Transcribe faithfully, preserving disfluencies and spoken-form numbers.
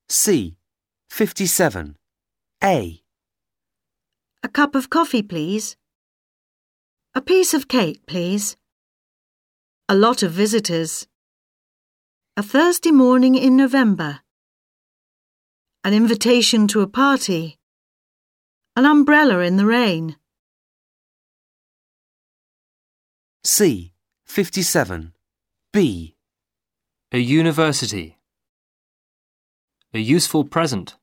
C. fifty-seven. A. A cup of coffee, please. A piece of cake, please. A lot of visitors. A Thursday morning in November. An invitation to a party. An umbrella in the rain. C. fifty-seven. B. A university. A useful present.